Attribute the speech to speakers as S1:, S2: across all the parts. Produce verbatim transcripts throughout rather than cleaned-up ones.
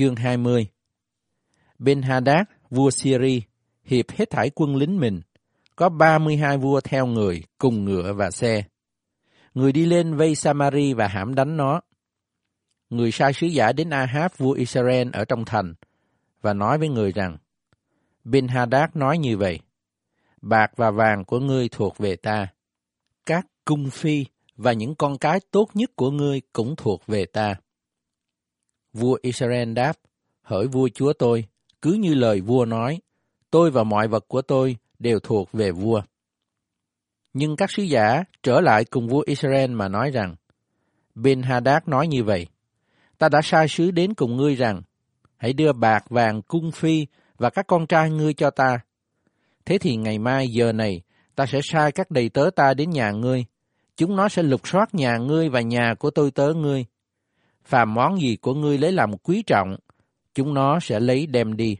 S1: Chương hai mươi. Ben-Hadad, vua Syria, hiệp hết thảy quân lính mình, có ba mươi hai vua theo người, cùng ngựa và xe. Người đi lên vây Samari và hãm đánh nó. Người sai sứ giả đến Ahab, vua Israel ở trong thành, và nói với người rằng, Ben-Hadad nói như vậy, bạc và vàng của ngươi thuộc về ta, các cung phi và những con cái tốt nhất của ngươi cũng thuộc về ta. Vua Israel đáp, hỡi vua chúa tôi, cứ như lời vua nói, tôi và mọi vật của tôi đều thuộc về vua. Nhưng các sứ giả trở lại cùng vua Israel mà nói rằng, Ben-Hadad nói như vậy, ta đã sai sứ đến cùng ngươi rằng, hãy đưa bạc vàng cung phi và các con trai ngươi cho ta. Thế thì ngày mai giờ này, ta sẽ sai các đầy tớ ta đến nhà ngươi, chúng nó sẽ lục soát nhà ngươi và nhà của tôi tớ ngươi. Phàm món gì của ngươi lấy làm quý trọng, chúng nó sẽ lấy đem đi.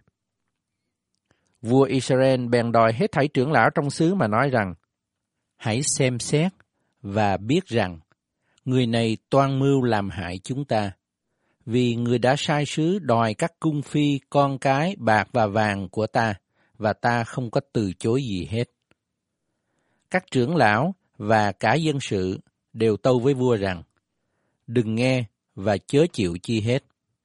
S1: Vua Israel bèn đòi hết thảy trưởng lão trong xứ mà nói rằng, hãy xem xét và biết rằng, người này toan mưu làm hại chúng ta, vì người đã sai sứ đòi các cung phi, con cái, bạc và vàng của ta, và ta không có từ chối gì hết. Các trưởng lão và cả dân sự đều tâu với vua rằng, đừng nghe và chớ chịu chi hết.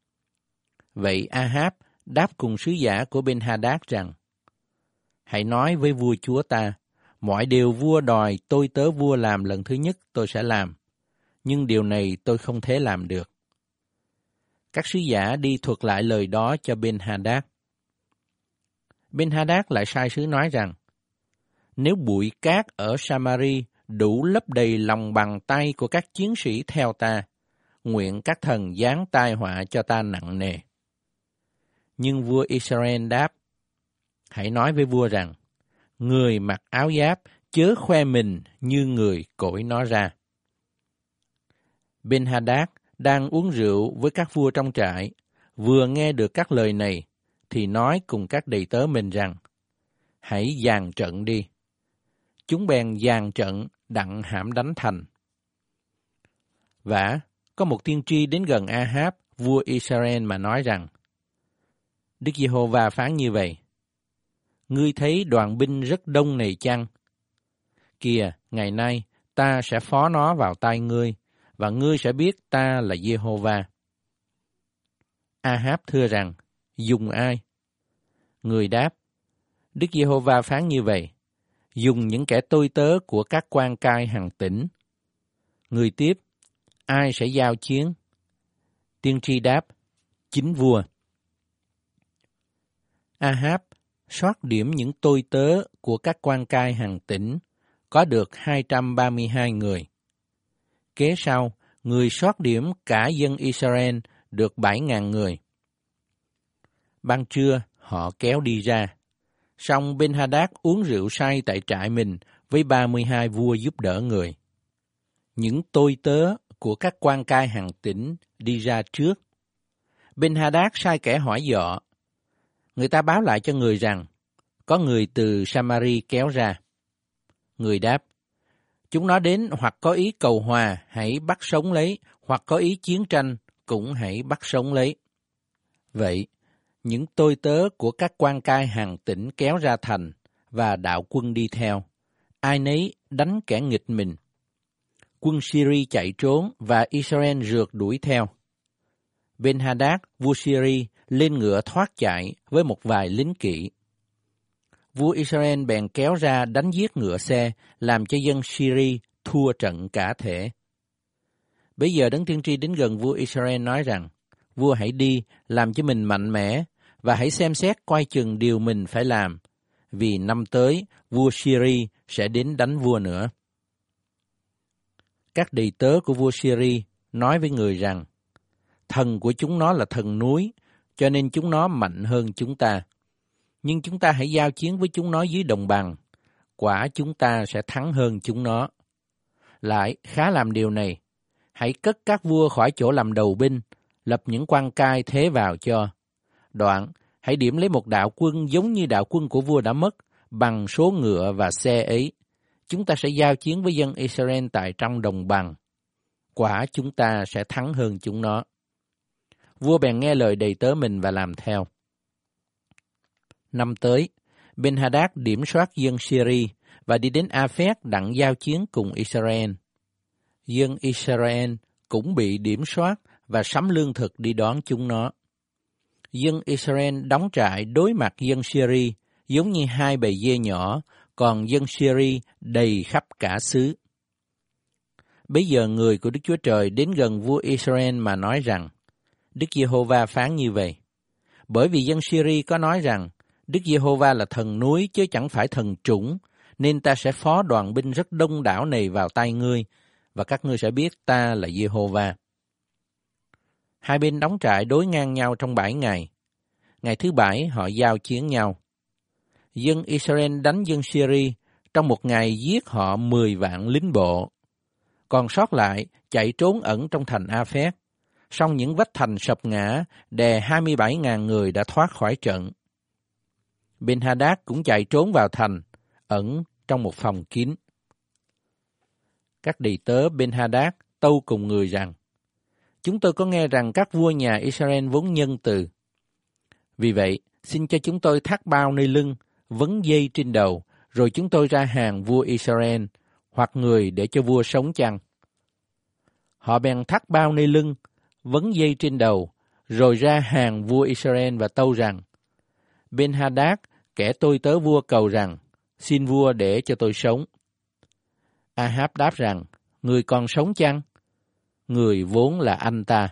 S1: Vậy Ahab đáp cùng sứ giả của Ben-Hadad rằng, hãy nói với vua chúa ta, mọi điều vua đòi tôi tớ vua làm lần thứ nhất tôi sẽ làm, nhưng điều này tôi không thể làm được. Các sứ giả đi thuật lại lời đó cho Ben-Hadad. Ben-Hadad lại sai sứ nói rằng, nếu bụi cát ở Samari đủ lấp đầy lòng bàn tay của các chiến sĩ theo ta, nguyện các thần giáng tai họa cho ta nặng nề. Nhưng vua Israel đáp, hãy nói với vua rằng, người mặc áo giáp chớ khoe mình như người cởi nó ra. Ben-Hadad đang uống rượu với các vua trong trại, vừa nghe được các lời này, thì nói cùng các đầy tớ mình rằng, hãy dàn trận đi. Chúng bèn dàn trận đặng hãm đánh thành. Vả, có một tiên tri đến gần Ahab, vua Israel mà nói rằng, Đức Giê-hô-va phán như vậy, ngươi thấy đoàn binh rất đông này chăng? Kìa, ngày nay ta sẽ phó nó vào tay ngươi, và ngươi sẽ biết ta là Giê-hô-va. Ahab thưa rằng, dùng ai? Người đáp, Đức Giê-hô-va phán như vậy, dùng những kẻ tôi tớ của các quan cai hàng tỉnh. Người tiếp, ai sẽ giao chiến? Tiên tri đáp, chính vua. Ahab soát điểm những tôi tớ của các quan cai hàng tỉnh, có được hai trăm ba mươi hai người. Kế sau, người soát điểm cả dân Israel được bảy nghìn người. Ban trưa, họ kéo đi ra. Song Ben-Hadad uống rượu say tại trại mình với ba mươi hai vua giúp đỡ người. Những tôi tớ của các quan cai hàng tỉnh đi ra trước. Ben-Hadad sai kẻ hỏi dọ. Người ta báo lại cho người rằng, có người từ Samari kéo ra. Người đáp, chúng nó đến hoặc có ý cầu hòa, hãy bắt sống lấy, hoặc có ý chiến tranh, cũng hãy bắt sống lấy. Vậy, những tôi tớ của các quan cai hàng tỉnh kéo ra thành, và đạo quân đi theo. Ai nấy đánh kẻ nghịch mình. Quân Syria chạy trốn, và Israel rượt đuổi theo. Ben-Hadad, vua Syria, lên ngựa thoát chạy với một vài lính kỵ. Vua Israel bèn kéo ra đánh giết ngựa xe, làm cho dân Syria thua trận cả thể. Bây giờ Đấng Tiên tri đến gần vua Israel nói rằng, vua hãy đi, làm cho mình mạnh mẽ, và hãy xem xét coi chừng điều mình phải làm, vì năm tới vua Syria sẽ đến đánh vua nữa. Các đầy tớ của vua Syria nói với người rằng, thần của chúng nó là thần núi, cho nên chúng nó mạnh hơn chúng ta. Nhưng chúng ta hãy giao chiến với chúng nó dưới đồng bằng, quả chúng ta sẽ thắng hơn chúng nó. Lại, khá làm điều này, hãy cất các vua khỏi chỗ làm đầu binh, lập những quan cai thế vào cho. Đoạn, hãy điểm lấy một đạo quân giống như đạo quân của vua đã mất, bằng số ngựa và xe ấy. Chúng ta sẽ giao chiến với dân Israel tại trong đồng bằng. Quả chúng ta sẽ thắng hơn chúng nó. Vua bèn nghe lời đầy tớ mình và làm theo. Năm tới, Ben-Hadad điểm soát dân Syria và đi đến A-phét đặng giao chiến cùng Israel. Dân Israel cũng bị điểm soát và sắm lương thực đi đón chúng nó. Dân Israel đóng trại đối mặt dân Syria giống như hai bầy dê nhỏ, còn dân Syria đầy khắp cả xứ. Bấy giờ người của Đức Chúa Trời đến gần vua Israel mà nói rằng, Đức Giê-hô-va phán như vậy, bởi vì dân Syria có nói rằng, Đức Giê-hô-va là thần núi chứ chẳng phải thần trũng, nên ta sẽ phó đoàn binh rất đông đảo này vào tay ngươi, và các ngươi sẽ biết ta là Giê-hô-va. Hai bên đóng trại đối ngang nhau trong bảy ngày. Ngày thứ bảy họ giao chiến nhau. Dân Israel đánh dân Syria, trong một ngày giết họ mười vạn lính bộ. Còn sót lại chạy trốn ẩn trong thành A-phét. Song những vách thành sập ngã, đè hai mươi bảy nghìn người đã thoát khỏi trận. Ben-Hadad cũng chạy trốn vào thành, ẩn trong một phòng kín. Các đầy tớ Ben-Hadad tâu cùng người rằng, chúng tôi có nghe rằng các vua nhà Israel vốn nhân từ. Vì vậy, xin cho chúng tôi thắt bao nơi lưng, vấn dây trên đầu, rồi chúng tôi ra hàng vua Israel, hoặc người để cho vua sống chăng. Họ bèn thắt bao nơi lưng, vấn dây trên đầu, rồi ra hàng vua Israel và tâu rằng, Ben-Hadad, kẻ tôi tớ vua cầu rằng, xin vua để cho tôi sống. A-háp đáp rằng, người còn sống chăng? Người vốn là anh ta.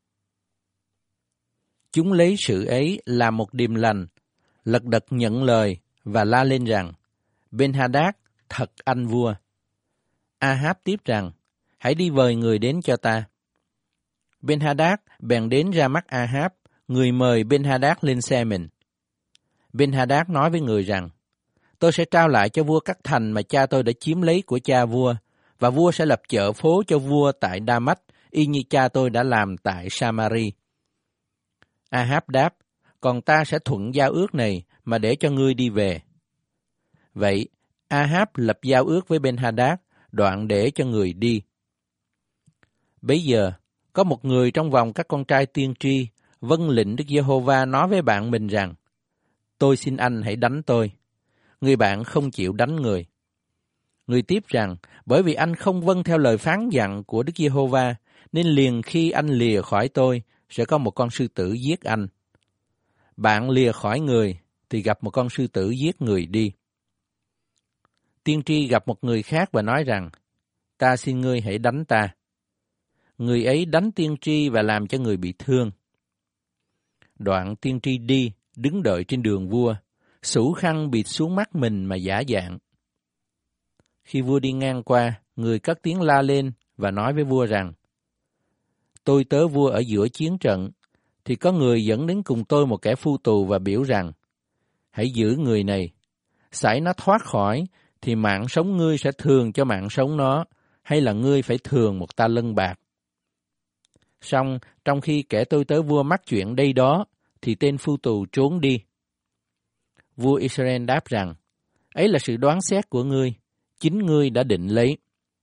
S1: Chúng lấy sự ấy làm một điềm lành, lật đật nhận lời và la lên rằng, Ben-Hadad, thật anh vua. A-háp tiếp rằng, hãy đi vời người đến cho ta. Ben-Hadad bèn đến ra mắt A-háp, người mời Ben-Hadad lên xe mình. Ben-Hadad nói với người rằng, tôi sẽ trao lại cho vua các thành mà cha tôi đã chiếm lấy của cha vua, và vua sẽ lập chợ phố cho vua tại Đa-mách, y như cha tôi đã làm tại Sa-ma-ri. A-háp đáp, còn ta sẽ thuận giao ước này mà để cho ngươi đi về. Vậy, A-háp lập giao ước với Ben-Hadad, đoạn để cho người đi. Bấy giờ, có một người trong vòng các con trai tiên tri, vâng lệnh Đức Giê-hô-va nói với bạn mình rằng, tôi xin anh hãy đánh tôi. Người bạn không chịu đánh người. Người tiếp rằng, bởi vì anh không vâng theo lời phán dặn của Đức Giê-hô-va, nên liền khi anh lìa khỏi tôi, sẽ có một con sư tử giết anh. Bạn lìa khỏi người, thì gặp một con sư tử giết người đi. Tiên tri gặp một người khác và nói rằng, ta xin ngươi hãy đánh ta. Người ấy đánh tiên tri và làm cho người bị thương. Đoạn tiên tri đi, đứng đợi trên đường vua, xủ khăn bịt xuống mắt mình mà giả dạng. Khi vua đi ngang qua, người cất tiếng la lên và nói với vua rằng, tôi tớ vua ở giữa chiến trận, thì có người dẫn đến cùng tôi một kẻ phu tù và biểu rằng, hãy giữ người này, sảy nó thoát khỏi, thì mạng sống ngươi sẽ thường cho mạng sống nó, hay là ngươi phải thường một ta lân bạc. Song trong khi kẻ tôi tớ vua mắc chuyện đây đó, thì tên phu tù trốn đi. Vua Israel đáp rằng, ấy là sự đoán xét của ngươi, chính ngươi đã định lấy.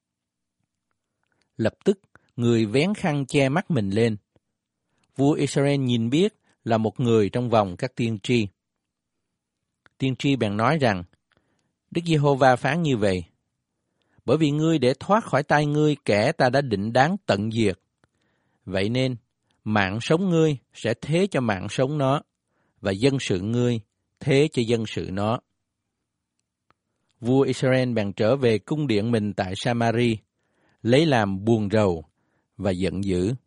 S1: Lập tức, người vén khăn che mắt mình lên. Vua Israel nhìn biết là một người trong vòng các tiên tri. Tiên tri bèn nói rằng, Đức Giê-hô-va phán như vậy, bởi vì ngươi để thoát khỏi tay ngươi kẻ ta đã định đáng tận diệt. Vậy nên, mạng sống ngươi sẽ thế cho mạng sống nó, và dân sự ngươi thế cho dân sự nó. Vua Israel bèn trở về cung điện mình tại Sa-ma-ri, lấy làm buồn rầu và giận dữ.